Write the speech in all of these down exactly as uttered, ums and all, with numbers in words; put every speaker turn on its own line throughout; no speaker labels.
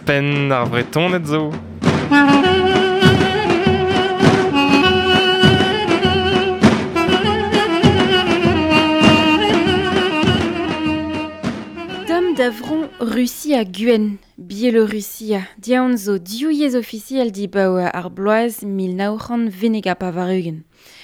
pen ar vretonet zo.
Dom davron Russie a Guen, Biélorussia. Diaon zo diouiez officiel di baoa ar bloaz mil naoran venega pavarugen.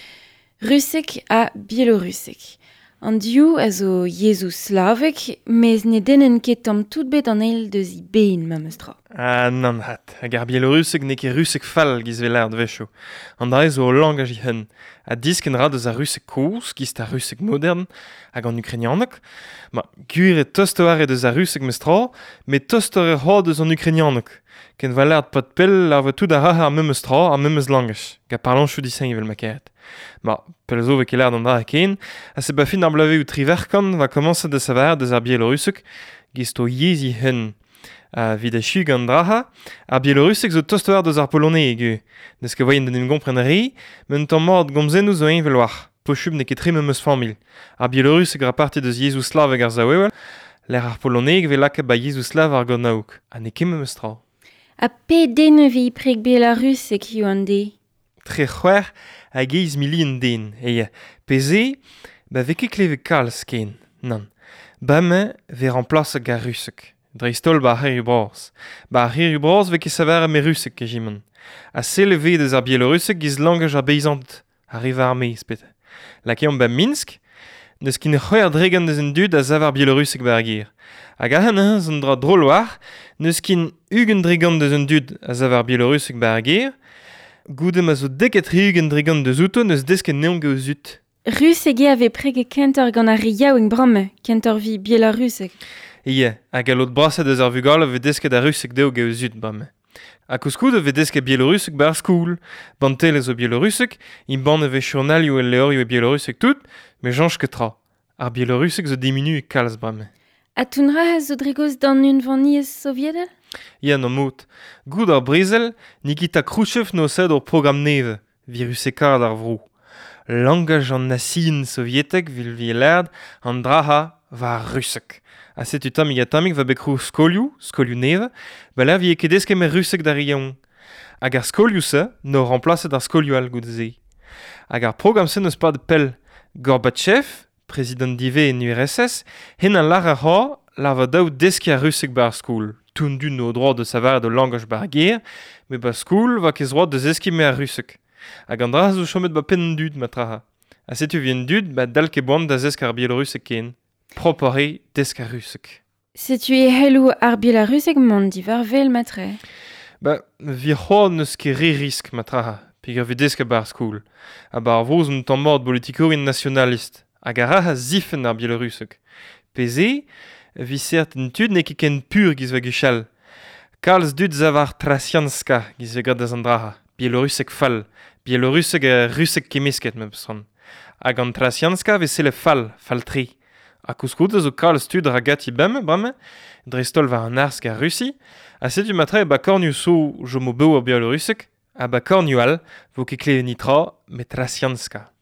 Russek a Biélorusek. An diou a zo Jezu slavek, mez ne denen ket tom tout bet an el deus i bein mamestra.
Ah, nan hat. Hag ar Biélorusek ne ket Russek fall giz velard vecho. An da zo o langaj i hen. A disken ra deus ar Russek kous, giz ar Russek modern, hag an Ukrainianek. Ma, gwir e tostoare deus ar Russek mestra, met tostore ha deus an Ukrainianek. Ken valard pat pel ar tout a ra ar memestra ar memes langaj. Ga parlan chou disen ivel maket. Ma, pel zo vek elard an da ken, a se ba fin ar blave ou triverkan va komanse de savar deus ar Biélorusek, giz to yezi hen. A vid a chug an draha, ar Biélorusek zo tostoar deus ar polonais egu. Neske voyen den em gompren ri, men tamm mord gomzennoù zo ein veloar. Pochub ne ket tre memes famil. Ar Biélorusek ra parti deus Jezu slavek ar zaouel, l'er ar polonais ve laka ba Jezu slav ar gonaouk. A ne ket memes tra.
A pe den vi preg Biélorusek eo an de?
Tre c'hwer a geiz mili en den. Eia, peze, ba veke kleve kalz ken. Nan. Ba me ve remplace gar Russek. Dreistol ba ar bras. Ba ar bras veke savar me Russek ke jimon. A se leve deus ar Biélorusek giz langaj ar beizant ar riva armeiz pete. Lakean ba Minsk, neus kin c'hwer dregan deus en dud a zavar Biélorusek ba ar gir. Hag a han zon dra droloar, neus kin ugen dregan deus en dud a zavar Biélorusek ba ar gir, goudem a zo deket ugen dregan deus outo neus desken neon geo zut.
Russek e ave preg e kentor gant ar riaoueng brame, kentor vi Biélorusek.
Ie, hag a lot braset deus ar vugal a ve desket a Russek deo geo zut brame. A kouskou ve desket Biélorusek ba ar skoul. Bantel zo Biélorusek, in ban e ve chornalioù el leorioù e Biélorusek tout, me janj ket tra. Ar Biélorusek zo diminu e kalz brame.
A tounra a zo dregoz dan un vaniez soviedel?
Ia no mout. Goud ar Brezel, Nikita Khrouchtchev no sed ur program neve, virusekard ar vrou. Langaj an nasien sovietek vil vi lerd, an draha va ar Russek. A setu tamig a tamig va bekrou skolioù, skolioù neve, ba la vi e ket deske me Russek da riaon. Hag ar skolioù se, no remplace ar skolioù al gout ze. Hag ar program se neus pa de pel Gorbatchev, president dive en U R S S, hen an lar a ha, la va daou deske ar Russek ba ar skoul. Toun du no droit de savar de langaj ba ar ger, me ba skoul va kez droit de zeski me ar Russek. Hag an dra zo chomet ba pen dud matraha. A setu vien dud, ba dal ke boan da zesk ar Biélorusek ken. Propare desk ar Russek.
Setu e helou ar Biélorusek mont divar vel matre?
Ba, vi c'hoar neus ket re risk matraha, peg ar ve desk a bar skoul. A bar voz un tamm mord politikourien nationalist. Hag a ra zifen ar Biélorusek. Peze, vi sert en tud ne ket ken pur giz va guchal. Kalz dud zavar Trasianska giz ve gad da zandraha. Biélorusek fall. Biélorusek a Russek kemisket me besran. Hag an Trasianska ve sele fall, fall tri. A kouskou zo kalz tud ragati bem, brame, dreistol va an arsk a Russi, a setu matre ba korniou so jo mo beu a Biélorusek, a ba korniou al, vo ket klevenitra, met Trasianska.